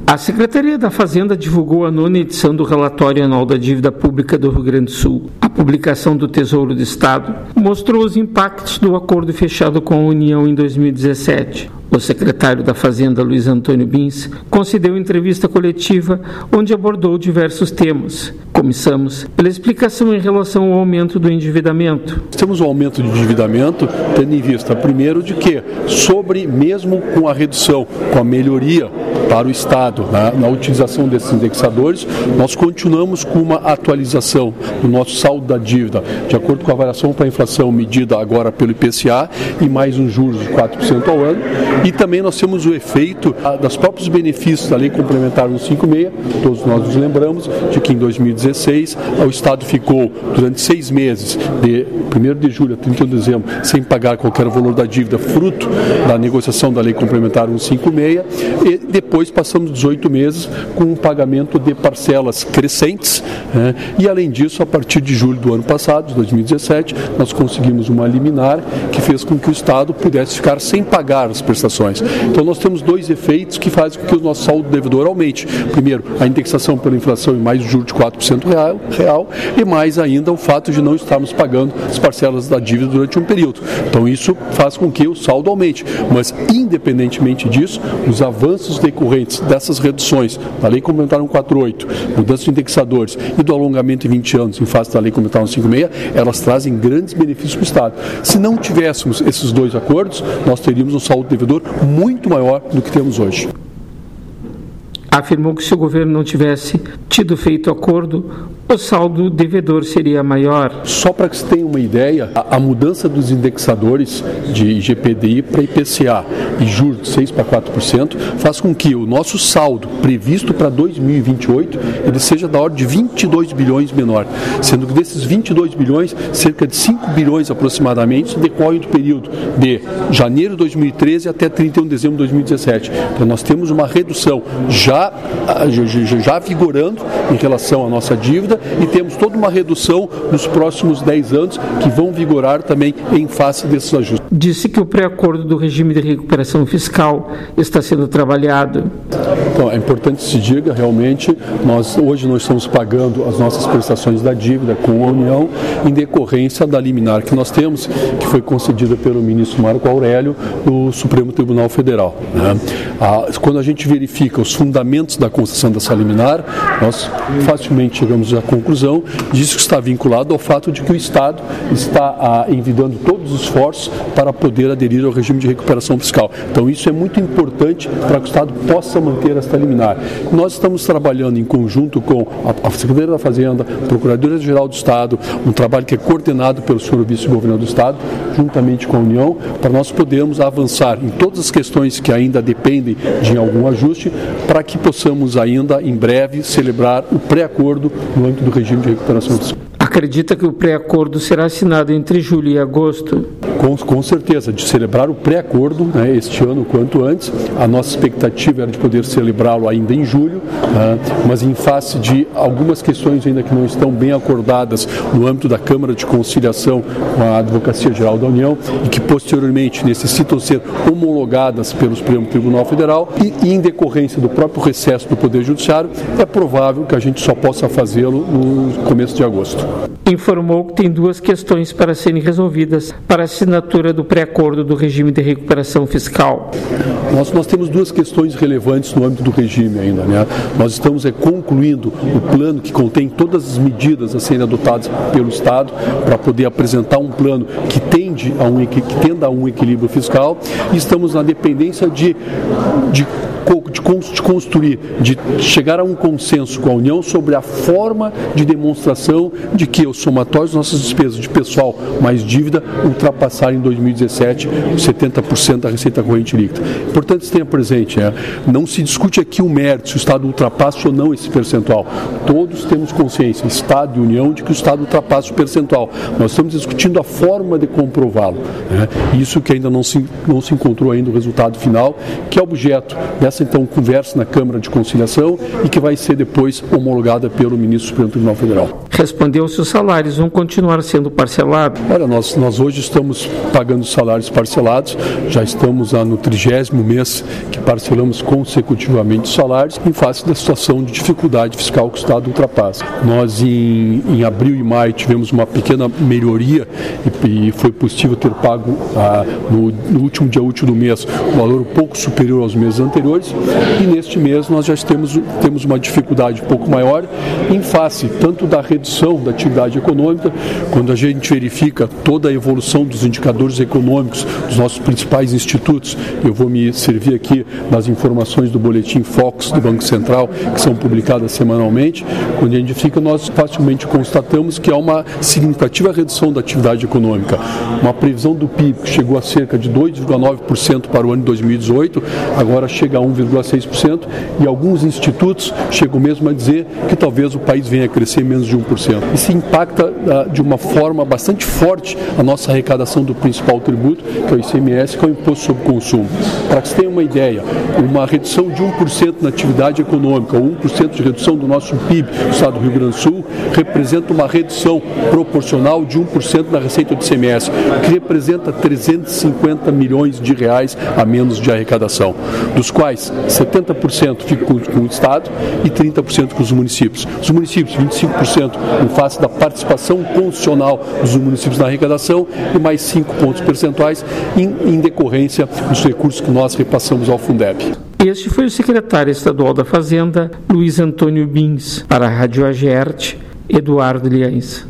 A Secretaria da Fazenda divulgou a 9ª edição do Relatório Anual da Dívida Pública do Rio Grande do Sul. A publicação do Tesouro do Estado mostrou os impactos do acordo fechado com a União em 2017. O secretário da Fazenda, Luiz Antônio Bins, concedeu entrevista coletiva onde abordou diversos temas. Começamos pela explicação em relação ao aumento do endividamento. Temos um aumento de endividamento, tendo em vista, primeiro, de que, mesmo com a redução, com a melhoria para o Estado, na utilização desses indexadores, nós continuamos com uma atualização do nosso saldo da dívida, de acordo com a variação para a inflação medida agora pelo IPCA e mais um juros de 4% ao ano. E também nós temos o efeito dos próprios benefícios da Lei Complementar 156, todos nós nos lembramos de que em 2016 o Estado ficou durante 6 meses, de 1º de julho a 31 de dezembro, sem pagar qualquer valor da dívida, fruto da negociação da Lei Complementar 156, e depois passamos 18 meses com um pagamento de parcelas crescentes, e além disso, a partir de julho do ano passado, de 2017, nós conseguimos uma liminar que fez com que o Estado pudesse ficar sem pagar as prestações. Então nós temos 2 efeitos que fazem com que o nosso saldo devedor aumente. Primeiro, a indexação pela inflação e mais o juro de 4% real, e mais ainda o fato de não estarmos pagando as parcelas da dívida durante um período. Então isso faz com que o saldo aumente. Mas, independentemente disso, os avanços decorrentes dessas reduções da Lei Complementar 148, mudança de indexadores e do alongamento em 20 anos em face da Lei Complementar 156, elas trazem grandes benefícios para o Estado. Se não tivéssemos esses 2 acordos, nós teríamos um saldo devedor muito maior do que temos hoje. Afirmou que se o governo não tivesse tido feito acordo, o saldo devedor seria maior. Só para que você tenha uma ideia, a mudança dos indexadores de IGPDI para IPCA e juros de 6% para 4% faz com que o nosso saldo previsto para 2028 ele seja da ordem de 22 bilhões menor, sendo que desses 22 bilhões, cerca de 5 bilhões aproximadamente decorrem do período de janeiro de 2013 até 31 de dezembro de 2017. Então nós temos uma redução já vigorando em relação à nossa dívida, e temos toda uma redução nos próximos 10 anos que vão vigorar também em face desses ajustes. Disse que o pré-acordo do regime de recuperação fiscal está sendo trabalhado. Então, é importante que se diga, realmente, hoje nós estamos pagando as nossas prestações da dívida com a União em decorrência da liminar que nós temos, que foi concedida pelo ministro Marco Aurélio do Supremo Tribunal Federal. Quando a gente verifica os fundamentos da concessão dessa liminar, nós facilmente chegamos à conclusão disso, que está vinculado ao fato de que o Estado está envidando todos os esforços para poder aderir ao regime de recuperação fiscal. Então isso é muito importante para que o Estado possa manter esta liminar. Nós estamos trabalhando em conjunto com a Secretaria da Fazenda, a Procuradoria-Geral do Estado, um trabalho que é coordenado pelo senhor vice-governador do Estado, juntamente com a União, para nós podermos avançar em todas as questões que ainda dependem de algum ajuste, para que possamos ainda, em breve, celebrar o pré-acordo no âmbito do regime de recuperação fiscal. Acredita que o pré-acordo será assinado entre julho e agosto? Com certeza, de celebrar o pré-acordo este ano quanto antes. A nossa expectativa era de poder celebrá-lo ainda em julho, mas em face de algumas questões ainda que não estão bem acordadas no âmbito da Câmara de Conciliação com a Advocacia Geral da União e que posteriormente necessitam ser homologadas pelo Supremo Tribunal Federal e em decorrência do próprio recesso do Poder Judiciário, é provável que a gente só possa fazê-lo no começo de agosto. Informou que tem 2 questões para serem resolvidas para a assinatura do pré-acordo do regime de recuperação fiscal. Nós temos 2 questões relevantes no âmbito do regime ainda. Nós estamos concluindo o plano que contém todas as medidas a serem adotadas pelo Estado para poder apresentar um plano que tenda a um equilíbrio fiscal, e estamos na dependência de construir, de chegar a um consenso com a União sobre a forma de demonstração de que o somatório das nossas despesas de pessoal mais dívida ultrapassar em 2017 os 70% da receita corrente líquida. Importante que se tenha presente, não se discute aqui o mérito, se o Estado ultrapassa ou não esse percentual. Todos temos consciência, Estado e União, de que o Estado ultrapassa o percentual. Nós estamos discutindo a forma de comprová-lo. Isso que ainda não se encontrou ainda o resultado final, que é objeto dessa então conversa na Câmara de Conciliação e que vai ser depois homologada pelo ministro do Supremo Tribunal Federal. respondeu se os salários vão continuar sendo parcelados. Olha, nós hoje estamos pagando salários parcelados, já estamos no 30º mês que parcelamos consecutivamente os salários em face da situação de dificuldade fiscal que o Estado ultrapassa. Nós em abril e maio tivemos uma pequena melhoria e foi possível ter pago no último dia útil do mês um valor um pouco superior aos meses anteriores, e neste mês nós já temos uma dificuldade um pouco maior em face tanto da redução da atividade econômica, quando a gente verifica toda a evolução dos indicadores econômicos dos nossos principais institutos. Eu vou me servir aqui das informações do boletim Focus do Banco Central, que são publicadas semanalmente. Quando a gente fica, nós facilmente constatamos que há uma significativa redução da atividade econômica. Uma previsão do PIB que chegou a cerca de 2,9% para o ano de 2018, agora chega a 1,6%, e alguns institutos chegam mesmo a dizer que talvez o país venha a crescer menos de 1%. Isso impacta de uma forma bastante forte a nossa arrecadação do principal tributo, que é o ICMS, que é o Imposto sobre Consumo. Para que você tenha uma ideia, uma redução de 1% na atividade econômica, ou 1% de redução do nosso PIB do Estado do Rio Grande do Sul, representa uma redução proporcional de 1% na receita do ICMS, que representa 350 milhões de reais a menos de arrecadação, dos quais 70% fica com o Estado e 30% com os municípios. Os municípios, 25% em face da participação constitucional dos municípios na arrecadação e mais 5 pontos percentuais em decorrência dos recursos que nós repassamos ao Fundeb. Este foi o secretário estadual da Fazenda, Luiz Antônio Bins. Para a Rádio Agerte, Eduardo Liães.